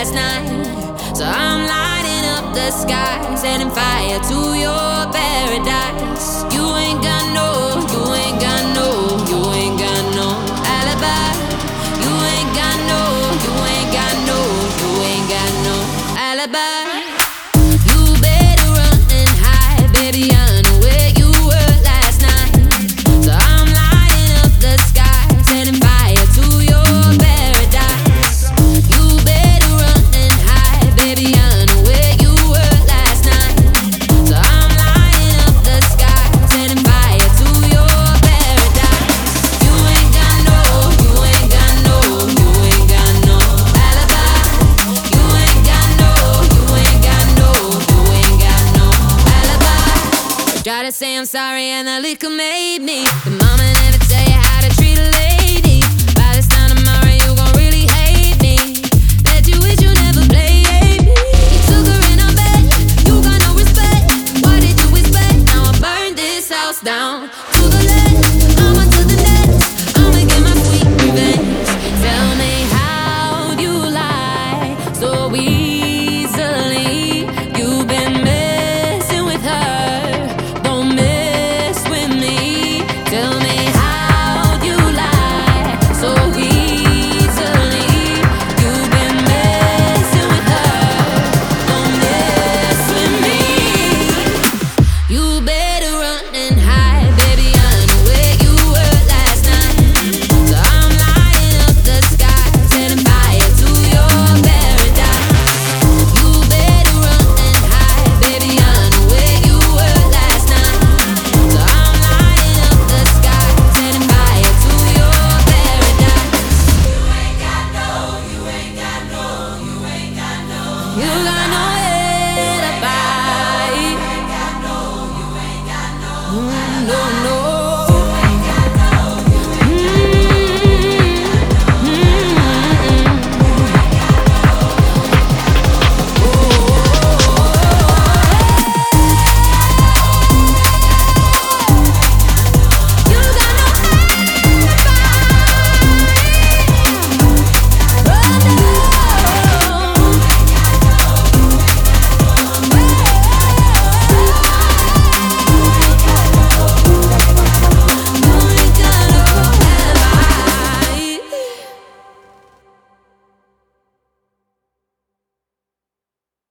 last night. So I'm lighting up the sky, setting fire to your paradise. You ain't got no, you ain't got no, you ain't got no alibi. You ain't got no, you ain't got no, you ain't got no alibi. You better run and hide, baby, I know where you were last night. So I'm lighting up the sky, setting fire to your paradise. You better run and hide, baby, I know where you were last night. So I'm lighting up the sky, setting fire to your paradise. You ain't got no, you ain't got no, you ain't got no alibi. You ain't got no, you ain't got no, you ain't got no alibi. Try to say I'm sorry and the liquor made me. The mama never tell you how to treat a lady. By this time tomorrow you gon' really hate me. Bet you wish you never played me. You took her in her bed, you got no respect. What did you expect? Now I burn this house down to the left, I'm on to the next. I'ma get my sweet revenge. Tell me how you lie so easily. You've been messing with her, don't mess with me. Tell me how you lie so easily. You've been messing with her, don't mess with me. You better run and hide, baby, I know where you were last night. So I'm lighting up the sky, setting fire to your paradise. You better run and hide, baby, I know where you were last night. So I'm lighting up the sky, setting fire to your paradise. You ain't got no, you ain't got no, you ain't got no. You